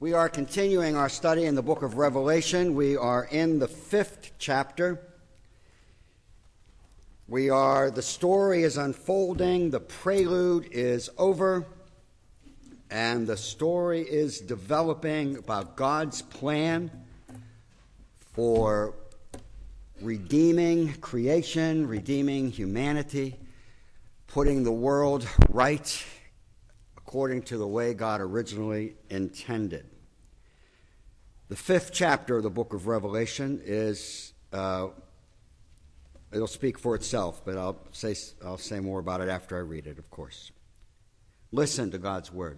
We are continuing our study in the book of Revelation. We are in the 5th chapter. The story is unfolding, the prelude is over, and the story is developing about God's plan for redeeming creation, redeeming humanity, putting the world right according to the way God originally intended. The 5th chapter of the book of Revelation is, it'll speak for itself, but I'll say more about it after I read it, of course. Listen to God's word.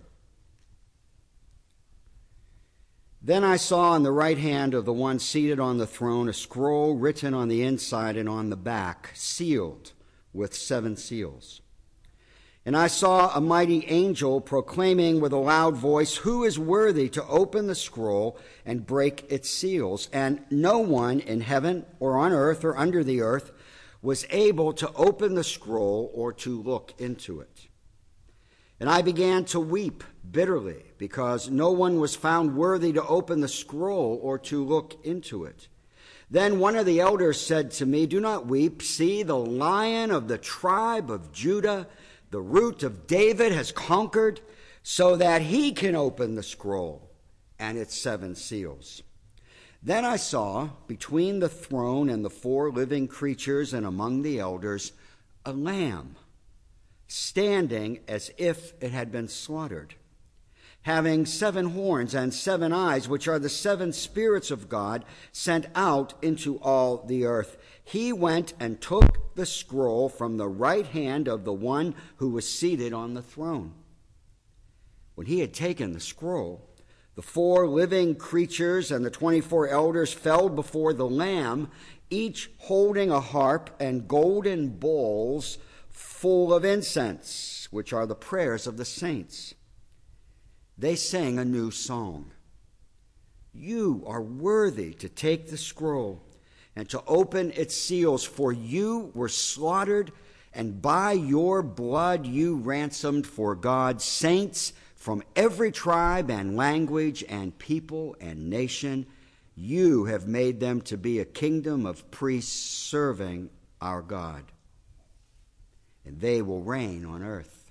Then I saw in the right hand of the one seated on the throne a scroll written on the inside and on the back, sealed with 7 seals. And I saw a mighty angel proclaiming with a loud voice, "Who is worthy to open the scroll and break its seals?" And no one in heaven or on earth or under the earth was able to open the scroll or to look into it. And I began to weep bitterly because no one was found worthy to open the scroll or to look into it. Then one of the elders said to me, "Do not weep. See, the Lion of the tribe of Judah, the root of David, has conquered so that he can open the scroll and its 7 seals." Then I saw between the throne and the 4 living creatures and among the elders a lamb standing as if it had been slaughtered, having 7 horns and 7 eyes, which are the 7 spirits of God sent out into all the earth. He went and took the scroll from the right hand of the one who was seated on the throne. When he had taken the scroll, the 4 living creatures and the 24 elders fell before the Lamb, each holding a harp and golden bowls full of incense, which are the prayers of the saints. They sang a new song. "You are worthy to take the scroll and to open its seals, for you were slaughtered, and by your blood you ransomed for God saints from every tribe and language and people and nation. You have made them to be a kingdom of priests serving our God, and they will reign on earth."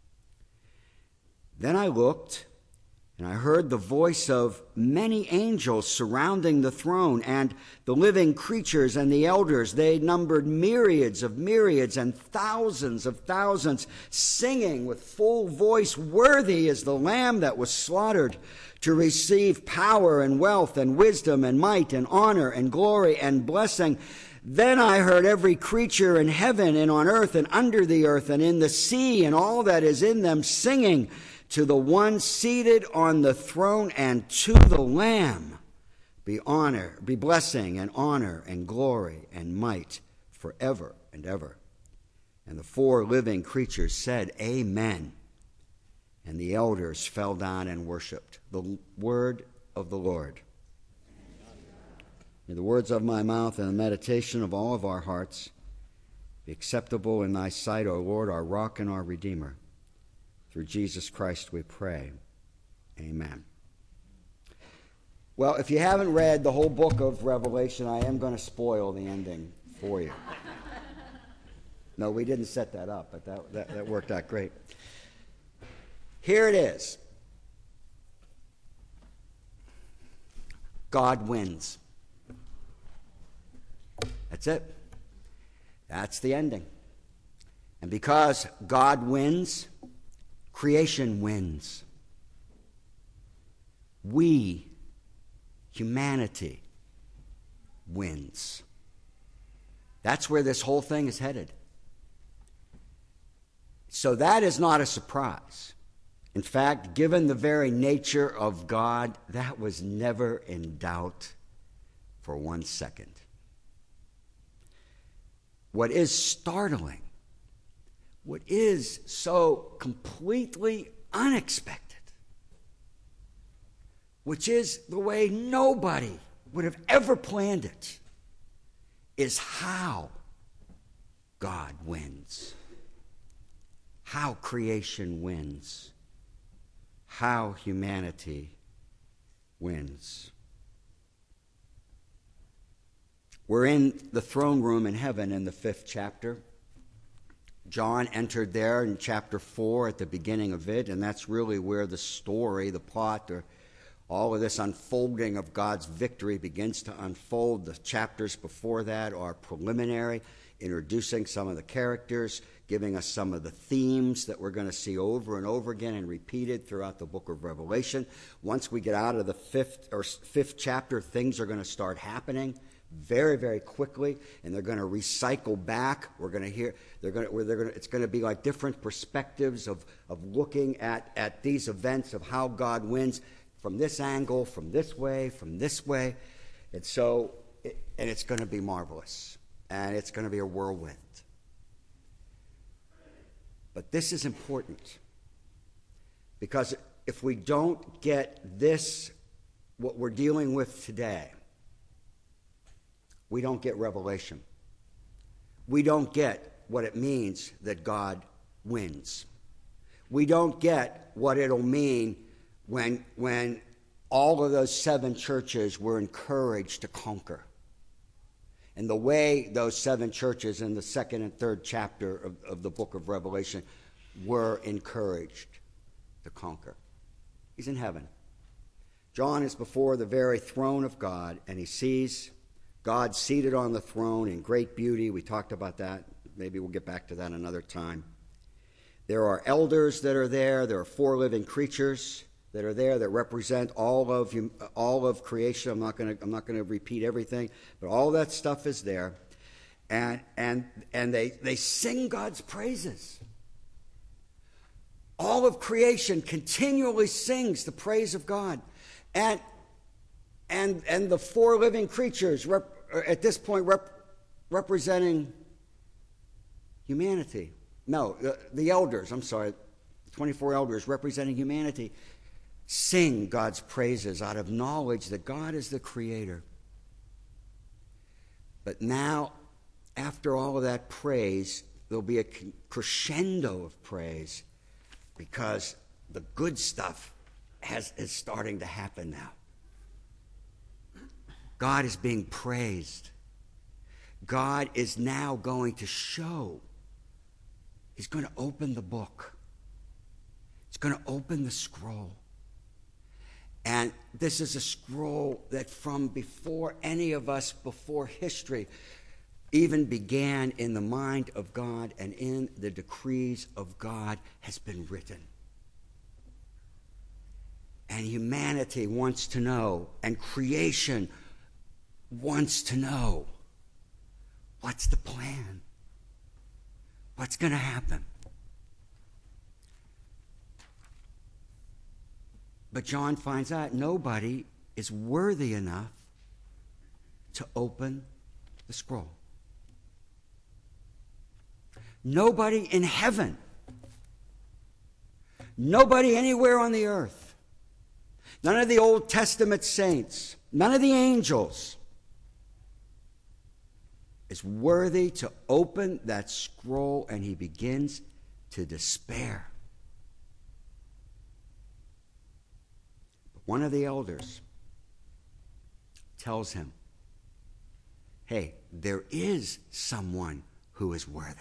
Then I looked, and I heard the voice of many angels surrounding the throne, and the living creatures and the elders. They numbered myriads of myriads and thousands of thousands, singing with full voice, "Worthy is the Lamb that was slaughtered to receive power and wealth and wisdom and might and honor and glory and blessing." Then I heard every creature in heaven and on earth and under the earth and in the sea and all that is in them singing, "To the one seated on the throne and to the Lamb be blessing and honor and glory and might forever and ever." And the 4 living creatures said, "Amen." And the elders fell down and worshipped. The word of the Lord. May the words of my mouth and the meditation of all of our hearts be acceptable in thy sight, O Lord, our rock and our redeemer. Through Jesus Christ we pray. Amen. Well, if you haven't read the whole book of Revelation, I am going to spoil the ending for you. No, we didn't set that up, but that worked out great. Here it is. God wins. That's it. That's the ending. And because God wins, creation wins. We, humanity, wins. That's where this whole thing is headed. So that is not a surprise. In fact, given the very nature of God, that was never in doubt for 1 second. What is startling, what is so completely unexpected, which is the way nobody would have ever planned it, is how God wins, how creation wins, how humanity wins. We're in the throne room in heaven in the 5th chapter. John entered there in chapter 4 at the beginning of it, and that's really where the story, the plot, or all of this unfolding of God's victory begins to unfold. The chapters before that are preliminary, introducing some of the characters, giving us some of the themes that we're going to see over and over again and repeated throughout the book of Revelation. Once we get out of the fifth chapter, things are going to start happening very, very quickly, and they're going to recycle back. We're going to hear it's going to be like different perspectives of looking at these events of how God wins from this angle, from this way, and so it's going to be marvelous, and it's going to be a whirlwind. But this is important, because if we don't get this, what we're dealing with today, we don't get revelation. We don't get what it means that God wins. We don't get what it'll mean when all of those 7 churches were encouraged to conquer. And the way those 7 churches in the 2nd and 3rd chapter of the book of Revelation were encouraged to conquer. He's in heaven. John is before the very throne of God, and he sees God seated on the throne in great beauty. We talked about that. Maybe we'll get back to that another time. There are elders that are there. There are 4 living creatures that are there that represent all of creation. I'm not going to repeat everything, but all that stuff is there, and they sing God's praises. All of creation continually sings the praise of God, and the 4 living creatures at this point representing humanity. No, the elders. I'm sorry, 24 elders representing humanity sing God's praises out of knowledge that God is the creator. But now, after all of that praise, there'll be a crescendo of praise, because the good stuff is starting to happen now. God is being praised. God is now going to show. He's going to open the book. He's going to open the scroll. And this is a scroll that from before any of us, before history, even began in the mind of God and in the decrees of God, has been written. And humanity wants to know, and creation wants to know, what's the plan? What's going to happen? But John finds out nobody is worthy enough to open the scroll. Nobody in heaven. Nobody anywhere on the earth. None of the Old Testament saints. None of the angels is worthy to open that scroll, and he begins to despair. But one of the elders tells him, hey, there is someone who is worthy.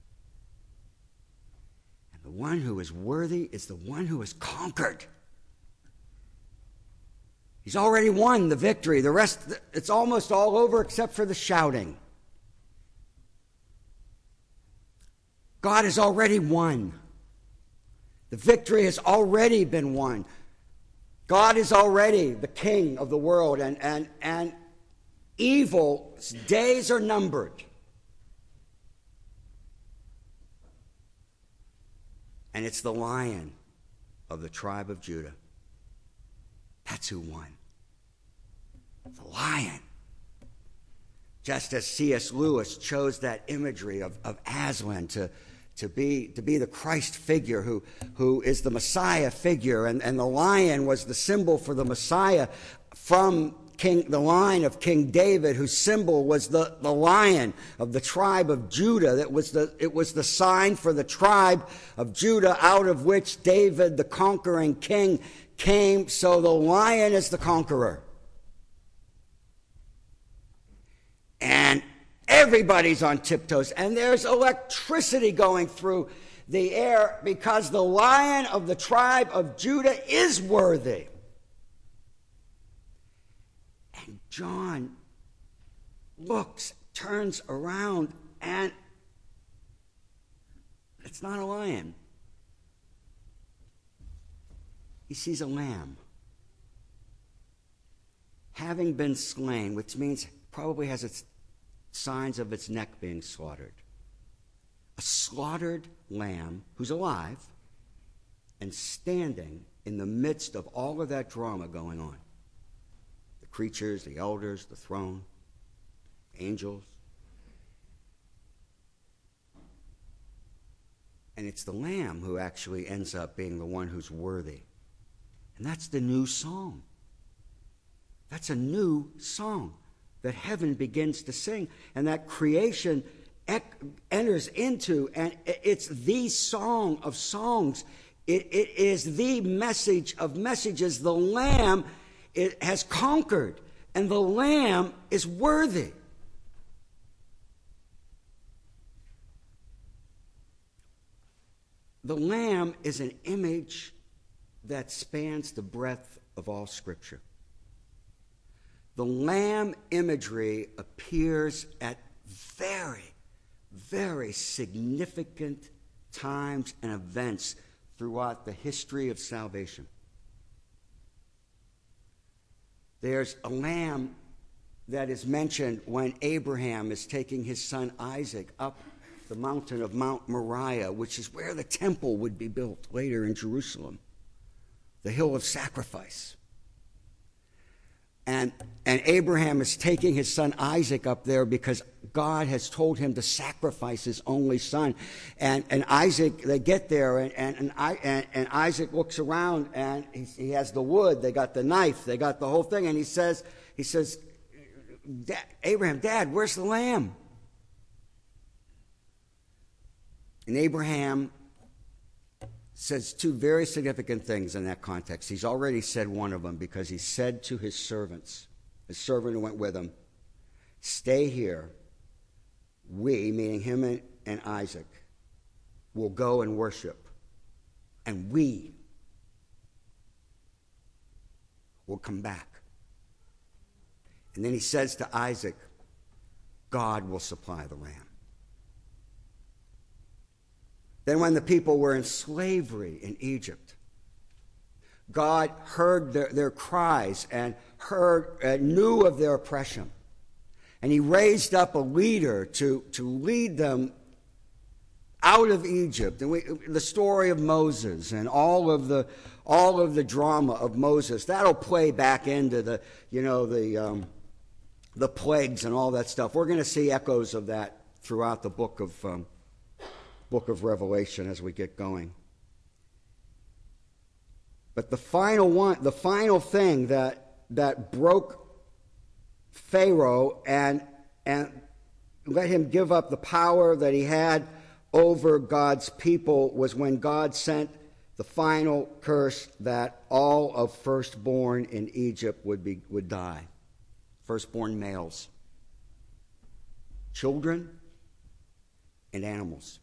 And the one who is worthy is the one who has conquered. He's already won the victory. The rest, it's almost all over except for the shouting. God has already won. The victory has already been won. God is already the king of the world, and evil's days are numbered. And it's the Lion of the tribe of Judah. That's who won. The Lion. Just as C.S. Lewis chose that imagery of Aslan to be the Christ figure who is the Messiah figure, and the lion was the symbol for the Messiah from the line of King David, whose symbol was the lion of the tribe of Judah. It was the sign for the tribe of Judah, out of which David, the conquering king, came. So the lion is the conqueror. And everybody's on tiptoes, and there's electricity going through the air because the Lion of the tribe of Judah is worthy. And John looks, turns around, and it's not a lion. He sees a lamb, having been slain, which means probably has its signs of its neck being slaughtered. A slaughtered lamb who's alive and standing in the midst of all of that drama going on. The creatures, the elders, the throne, angels. And it's the lamb who actually ends up being the one who's worthy. And that's the new song. That's a new song that heaven begins to sing, and that creation enters into, and it's the song of songs. It is the message of messages. The Lamb has conquered, and the Lamb is worthy. The Lamb is an image that spans the breadth of all Scripture. The Lamb imagery appears at very, very significant times and events throughout the history of salvation. There's a lamb that is mentioned when Abraham is taking his son Isaac up the mountain of Mount Moriah, which is where the temple would be built later in Jerusalem, the hill of sacrifice. And Abraham is taking his son Isaac up there because God has told him to sacrifice his only son. And Isaac, they get there, and Isaac looks around, and he has the wood, they got the knife, they got the whole thing, and he says, Abraham, Dad, where's the lamb? And Abraham says two very significant things in that context. He's already said one of them, because he said to his servants, his servant who went with him, stay here. We, meaning him and Isaac, will go and worship. And we will come back. And then he says to Isaac, God will supply the lamb. Then when the people were in slavery in Egypt, God heard their cries and knew of their oppression. And he raised up a leader to lead them out of Egypt. And the story of Moses and all of the drama of Moses, that'll play back into the plagues and all that stuff. We're going to see echoes of that throughout the book of Revelation as we get going. But the final thing that broke Pharaoh and let him give up the power that he had over God's people was when God sent the final curse that all of firstborn in Egypt would die. Firstborn males, children, and animals.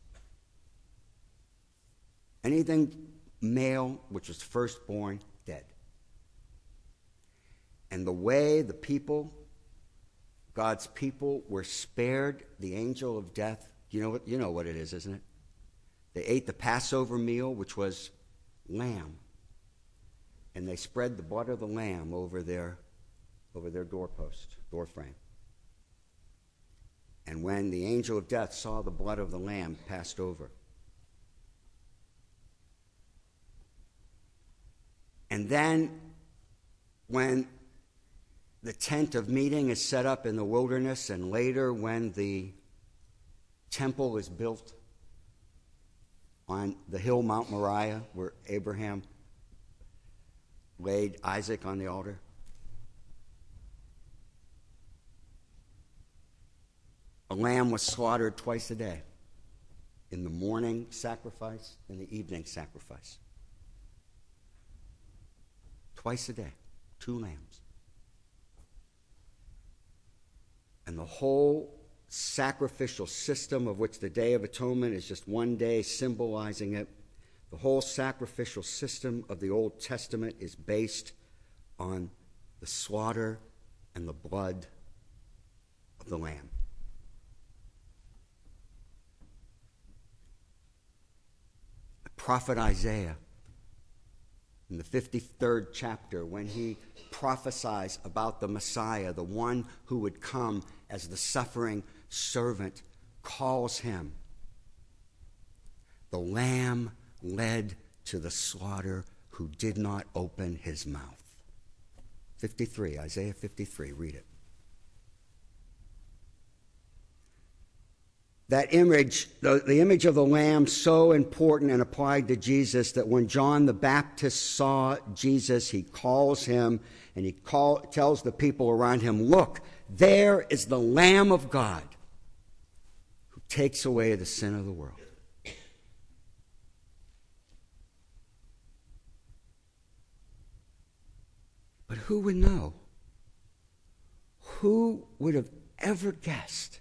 Anything male which was firstborn, dead. And the way the people, God's people, were spared the angel of death, you know what it is, isn't it? They ate the Passover meal, which was lamb, and they spread the blood of the lamb over their doorpost, doorframe. And when the angel of death saw the blood of the lamb passed over, and then when the tent of meeting is set up in the wilderness, and later when the temple is built on the hill Mount Moriah, where Abraham laid Isaac on the altar, lamb was slaughtered twice a day, in the morning sacrifice and the evening sacrifice. Twice a day, 2 lambs. And the whole sacrificial system, of which the Day of Atonement is just one day symbolizing it, the whole sacrificial system of the Old Testament is based on the slaughter and the blood of the lamb. The prophet Isaiah, in the 53rd chapter, when he prophesies about the Messiah, the one who would come as the suffering servant, calls him the lamb led to the slaughter who did not open his mouth. 53, Isaiah 53, read it. That image, the image of the lamb, so important and applied to Jesus that when John the Baptist saw Jesus, he calls him and he tells the people around him, look, there is the Lamb of God who takes away the sin of the world. But who would know? Who would have ever guessed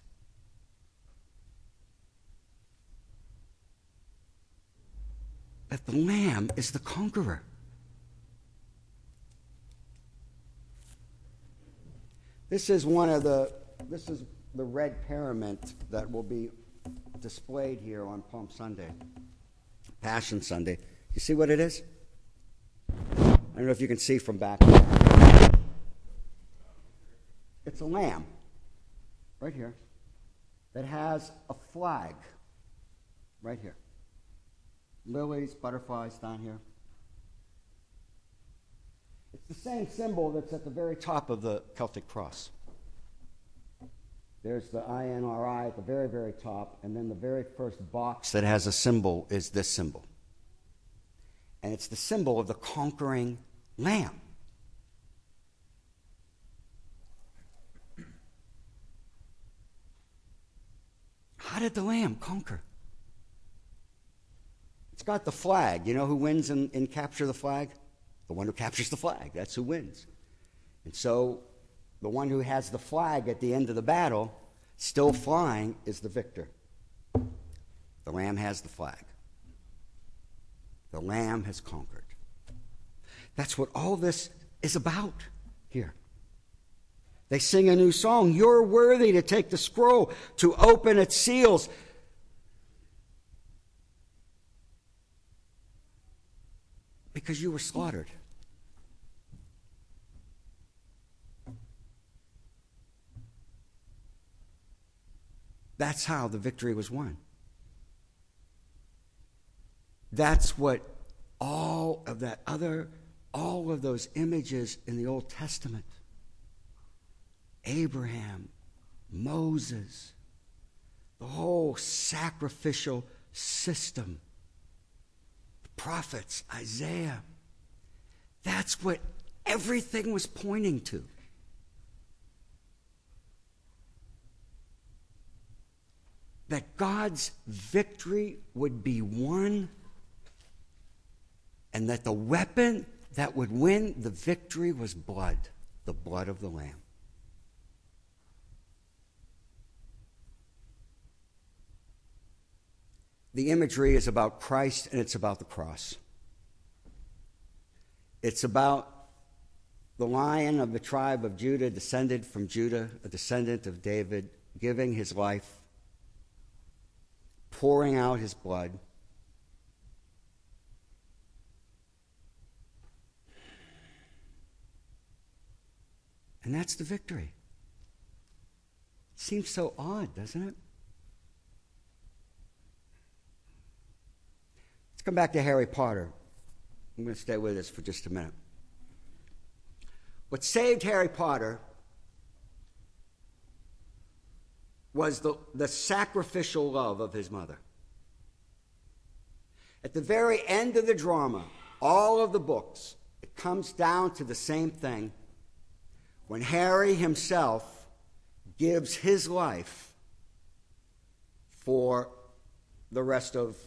that the Lamb is the conqueror? This is the red parament that will be displayed here on Palm Sunday, Passion Sunday. You see what it is? I don't know if you can see from back there. It's a lamb, right here, that has a flag, right here. Lilies, butterflies down here. It's the same symbol that's at the very top of the Celtic cross. There's the INRI at the very, very top, and then the very first box that has a symbol is this symbol. And it's the symbol of the conquering lamb. How did the lamb conquer? It's got the flag. You know who wins in Capture the Flag? The one who captures the flag. That's who wins. And so the one who has the flag at the end of the battle, still flying, is the victor. The lamb has the flag. The lamb has conquered. That's what all this is about here. They sing a new song. You're worthy to take the scroll, to open its seals. Because you were slaughtered. That's how the victory was won. That's what all of those images in the Old Testament, Abraham, Moses, the whole sacrificial system, the prophets, Isaiah, that's what everything was pointing to. That God's victory would be won, and that the weapon that would win the victory was blood, the blood of the Lamb. The imagery is about Christ and it's about the cross. It's about the Lion of the tribe of Judah, descended from Judah, a descendant of David, giving his life, pouring out his blood. And that's the victory. It seems so odd, doesn't it? Let's come back to Harry Potter. I'm going to stay with us for just a minute. What saved Harry Potter was the sacrificial love of his mother. At the very end of the drama, all of the books, it comes down to the same thing. When Harry himself gives his life for the rest of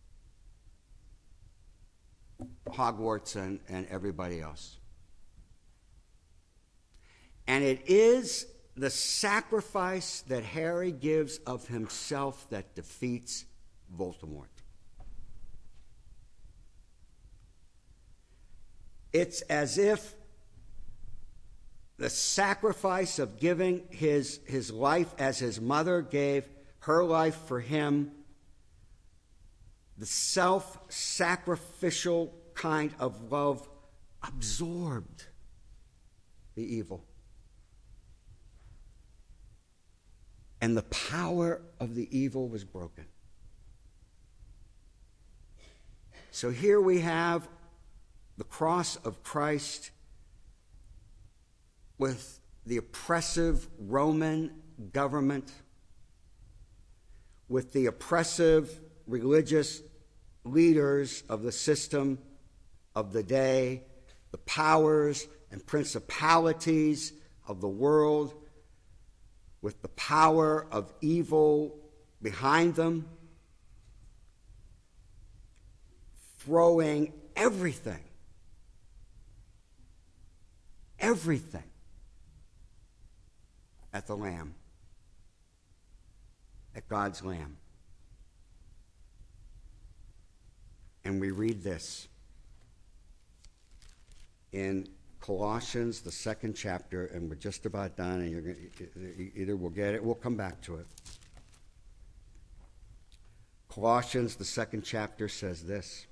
Hogwarts and everybody else. And it is the sacrifice that Harry gives of himself that defeats Voldemort. It's as if the sacrifice of giving his life as his mother gave her life for him, the self-sacrificial kind of love absorbed the evil. And the power of the evil was broken. So here we have the cross of Christ with the oppressive Roman government, with the oppressive religious leaders of the system of the day, the powers and principalities of the world, with the power of evil behind them, throwing everything at the Lamb, at God's Lamb. And we read this in Colossians, the 2nd chapter, and we're just about done, and you're going to, either we'll get it, we'll come back to it. Colossians, the 2nd chapter, says this.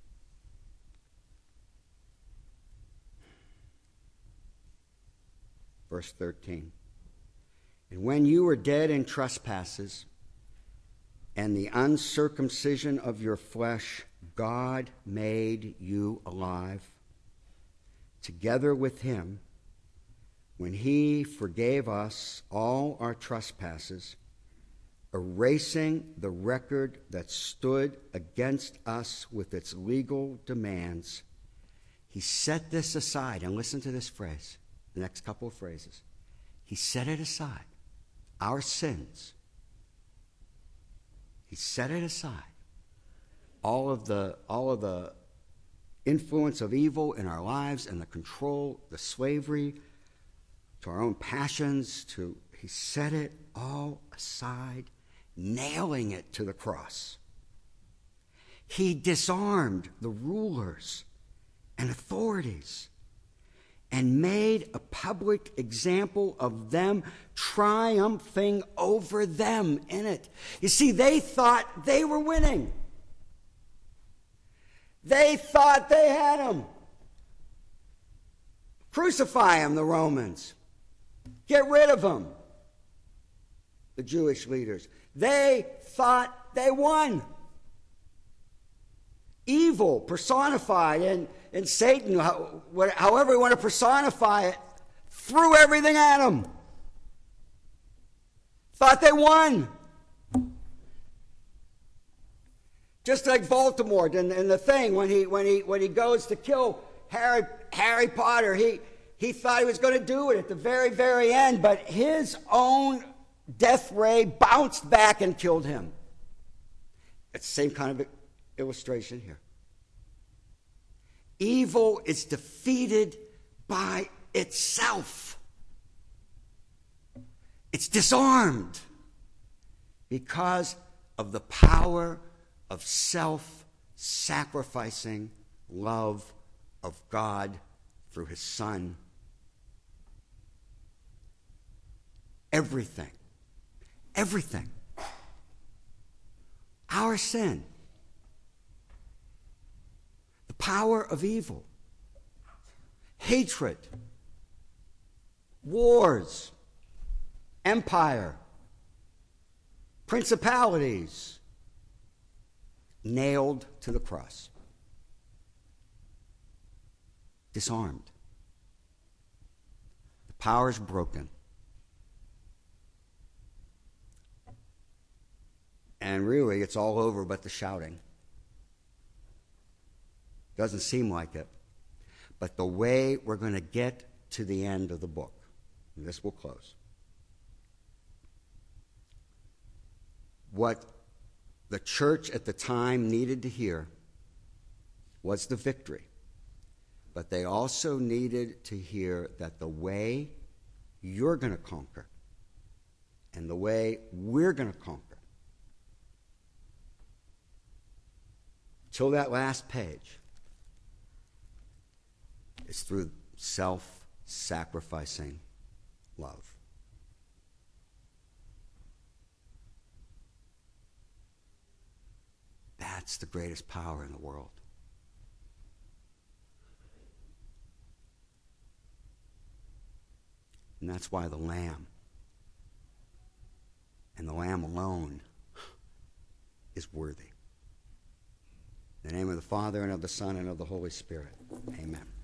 Verse 13. And when you were dead in trespasses and the uncircumcision of your flesh, God made you alive together with him when he forgave us all our trespasses, erasing the record that stood against us with its legal demands. He set this aside, and listen to this phrase, the next couple of phrases. He set it aside, our sins. He set it aside. All of the influence of evil in our lives and the control, the slavery to our own passions, he set it all aside, nailing it to the cross. He disarmed the rulers and authorities and made a public example of them, triumphing over them in it. You see, they thought they were winning. They thought they had him. Crucify him, the Romans. Get rid of him, the Jewish leaders. They thought they won. Evil personified in Satan, however you want to personify it, threw everything at him. Thought they won. Just like Voldemort in the thing, when he goes to kill Harry Potter, he thought he was going to do it at the very, very end, but his own death ray bounced back and killed him. It's the same kind of illustration here. Evil is defeated by itself. It's disarmed because of the power of self-sacrificing love of God through his Son. Everything, our sin, the power of evil, hatred, wars, empire, principalities, nailed to the cross, disarmed. The power is broken. And really, it's all over but the shouting. Doesn't seem like it. But the way we're going to get to the end of the book, and this will close, what the church at the time needed to hear was the victory. But they also needed to hear that the way you're going to conquer and the way we're going to conquer, till that last page, is through self-sacrificing love. That's the greatest power in the world. And that's why the Lamb, and the Lamb alone, is worthy. In the name of the Father, and of the Son, and of the Holy Spirit. Amen.